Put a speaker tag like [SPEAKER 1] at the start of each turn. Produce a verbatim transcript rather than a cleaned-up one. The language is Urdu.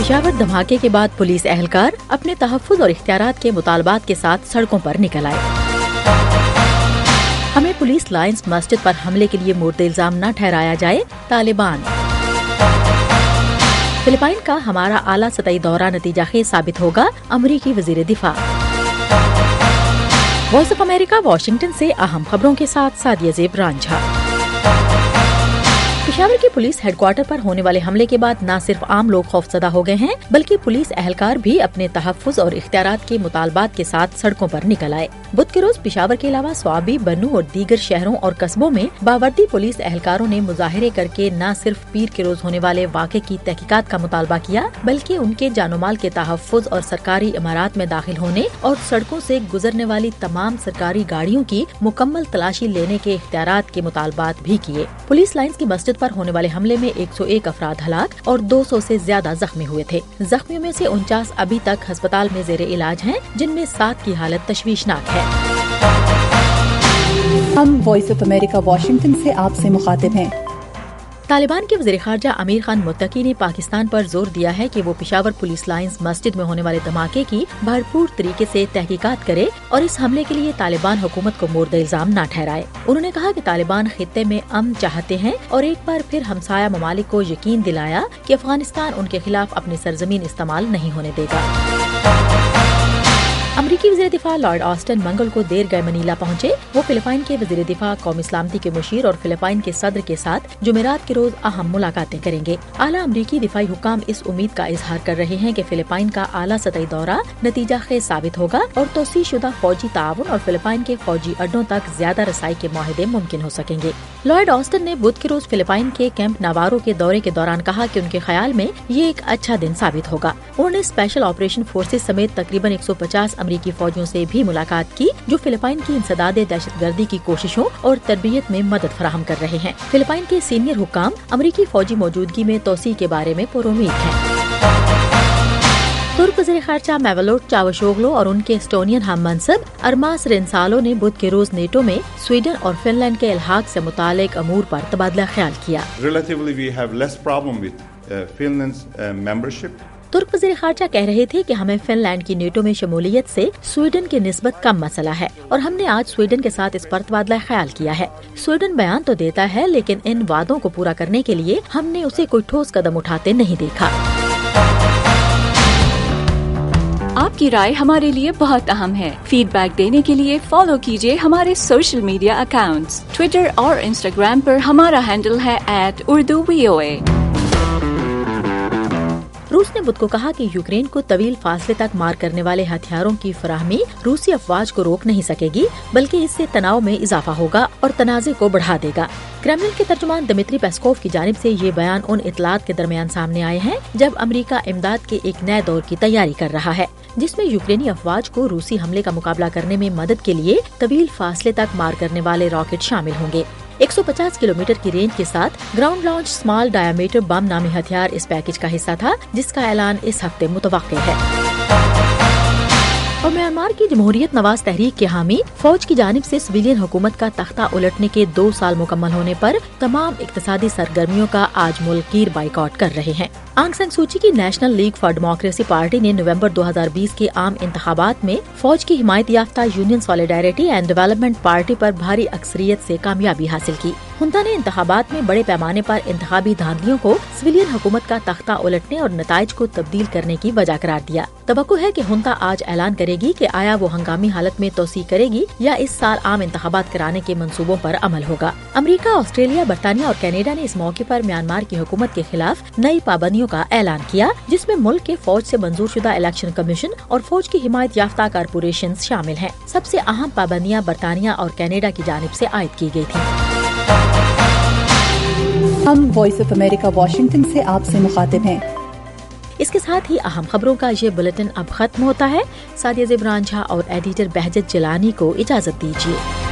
[SPEAKER 1] پشاور دھماکے کے بعد پولیس اہلکار اپنے تحفظ اور اختیارات کے مطالبات کے ساتھ سڑکوں پر نکل آئے۔ ہمیں پولیس لائنز مسجد پر حملے کے لیے مورد الزام نہ ٹھہرایا جائے، طالبان۔ فلپائن کا ہمارا اعلیٰ سطحی دورہ نتیجہ خیز ثابت ہوگا، امریکی وزیر دفاع۔ وائس آف امریکہ واشنگٹن سے اہم خبروں کے ساتھ سعدیہ زیب رانجھا۔ پشاور کی پولیس ہیڈ کوارٹر پر ہونے والے حملے کے بعد نہ صرف عام لوگ خوفزدہ ہو گئے ہیں بلکہ پولیس اہلکار بھی اپنے تحفظ اور اختیارات کے مطالبات کے ساتھ سڑکوں پر نکل آئے۔ بدھ کے روز پشاور کے علاوہ سوابی، بنو اور دیگر شہروں اور قصبوں میں باوردی پولیس اہلکاروں نے مظاہرے کر کے نہ صرف پیر کے روز ہونے والے واقعے کی تحقیقات کا مطالبہ کیا بلکہ ان کے جان و مال کے تحفظ اور سرکاری عمارات میں داخل ہونے اور سڑکوں سے گزرنے والی تمام سرکاری گاڑیوں کی مکمل تلاشی لینے کے اختیارات کے مطالبات بھی کیے۔ پولیس لائنز کی مسجد پر ہونے والے حملے میں ایک سو ایک افراد ہلاک اور دو سو سے زیادہ زخمی ہوئے تھے۔ زخمیوں میں سے انچاس ابھی تک ہسپتال میں زیر علاج ہیں، جن میں سات کی حالت تشویشناک ہے۔
[SPEAKER 2] ہم وائس آف امریکہ واشنگٹن سے آپ سے مخاطب ہیں۔
[SPEAKER 1] طالبان کے وزیر خارجہ امیر خان متقی نے پاکستان پر زور دیا ہے کہ وہ پشاور پولیس لائنز مسجد میں ہونے والے دھماکے کی بھرپور طریقے سے تحقیقات کرے اور اس حملے کے لیے طالبان حکومت کو مورد الزام نہ ٹھہرائے۔ انہوں نے کہا کہ طالبان خطے میں امن چاہتے ہیں اور ایک بار پھر ہمسایہ ممالک کو یقین دلایا کہ افغانستان ان کے خلاف اپنی سرزمین استعمال نہیں ہونے دے گا۔ امریکی وزیر دفاع لارڈ آسٹن منگل کو دیر گئے منیلا پہنچے۔ وہ فلپائن کے وزیر دفاع، قومی سلامتی کے مشیر اور فلپائن کے صدر کے ساتھ جمعرات کے روز اہم ملاقاتیں کریں گے۔ اعلیٰ امریکی دفاعی حکام اس امید کا اظہار کر رہے ہیں کہ فلپائن کا اعلیٰ سطحی دورہ نتیجہ خیز ثابت ہوگا اور توسیع شدہ فوجی تعاون اور فلپائن کے فوجی اڈوں تک زیادہ رسائی کے معاہدے ممکن ہو سکیں گے۔ لارڈ آسٹن نے بدھ کے روز فلپائن کے کیمپ ناوارو کے دورے کے دوران کہا کہ ان کے خیال میں یہ ایک اچھا دن ثابت ہوگا۔ انہوں نے اسپیشل آپریشن فورسز سمیت تقریباً ایک سو پچاس امریکی فوجیوں سے بھی ملاقات کی جو فلپائن کی انسداد دہشت گردی کی کوششوں اور تربیت میں مدد فراہم کر رہے ہیں۔ فلپائن کے سینئر حکام امریکی فوجی موجودگی میں توسیع کے بارے میں پرامید ہیں۔ ترک وزیر خارجہ میولوٹ چاوشوغلو اور ان کے اسٹونین ہم منصب ارماس رینسالو نے بدھ کے روز نیٹو میں سویڈن اور فن لینڈ کے الحاق سے متعلق امور پر تبادلہ خیال کیا۔ ترک وزیر خارجہ کہہ رہے تھے کہ ہمیں فن لینڈ کی نیٹو میں شمولیت سے سویڈن کی نسبت کم مسئلہ ہے اور ہم نے آج سویڈن کے ساتھ اس پر تبادلہ خیال کیا ہے۔ سویڈن بیان تو دیتا ہے لیکن ان وعدوں کو پورا کرنے کے لیے ہم نے اسے کوئی ٹھوس قدم اٹھاتے نہیں دیکھا۔
[SPEAKER 3] آپ کی رائے ہمارے لیے بہت اہم ہے۔ فیڈ بیک دینے کے لیے فالو کیجیے ہمارے سوشل میڈیا اکاؤنٹس۔ ٹویٹر اور انسٹاگرام پر ہمارا ہینڈل ہے ایٹ اردو وی او اے۔
[SPEAKER 1] روس نے بدھ کو کہا کہ یوکرین کو طویل فاصلے تک مار کرنے والے ہتھیاروں کی فراہمی روسی افواج کو روک نہیں سکے گی بلکہ اس سے تناؤ میں اضافہ ہوگا اور تنازع کو بڑھا دے گا۔ کرملن کے ترجمان دمتری پیسکوف کی جانب سے یہ بیان ان اطلاعات کے درمیان سامنے آئے ہیں جب امریکہ امداد کے ایک نئے دور کی تیاری کر رہا ہے جس میں یوکرینی افواج کو روسی حملے کا مقابلہ کرنے میں مدد کے لیے طویل فاصلے تک مار کرنے والے راکٹ شامل ہوں گے۔ ایک سو پچاس کلومیٹر کی رینج کے ساتھ ground launch small diameter bomb نامی ہتھیار اس پیکج کا حصہ تھا جس کا اعلان اس ہفتے متوقع ہے۔ اور میانمار کی جمہوریت نواز تحریک کے حامی فوج کی جانب سے سویلین حکومت کا تختہ الٹنے کے دو سال مکمل ہونے پر تمام اقتصادی سرگرمیوں کا آج ملک گیر بائیکاٹ کر رہے ہیں۔ آنگ سان سوچی کی national league for democracy party نے نومبر دو ہزار بیس کے عام انتخابات میں فوج کی حمایت یافتہ union solidarity and development party پر بھاری اکثریت سے کامیابی حاصل کی۔ ہنتا نے انتخابات میں بڑے پیمانے پر انتخابی دھاندلیوں کو سویلین حکومت کا تختہ الٹنے اور نتائج کو تبدیل کرنے کی وجہ قرار دیا۔ توقع ہے کہ ہنتا آج اعلان کرے گی کہ آیا وہ ہنگامی حالت میں توسیع کرے گی یا اس سال عام انتخابات کرانے کے منصوبوں پر عمل ہوگا۔ امریکہ، آسٹریلیا، برطانیہ اور کینیڈا نے اس موقع پر میانمار کی حکومت کے خلاف نئی پابندیوں کا اعلان کیا جس میں ملک کے فوج سے منظور شدہ الیکشن کمیشن اور فوج کی حمایت یافتہ کارپوریشن شامل ہیں۔ سب سے اہم پابندیاں برطانیہ اور کینیڈا کی جانب سے عائد کی گئی تھیں۔
[SPEAKER 2] ہم وائس آف امریکہ واشنگٹن سے آپ سے مخاطب ہیں۔
[SPEAKER 1] اس کے ساتھ ہی اہم خبروں کا یہ بلیٹن اب ختم ہوتا ہے۔ سعدیہ زیب رانجھا اور ایڈیٹر بہجت جیلانی کو اجازت دیجیے۔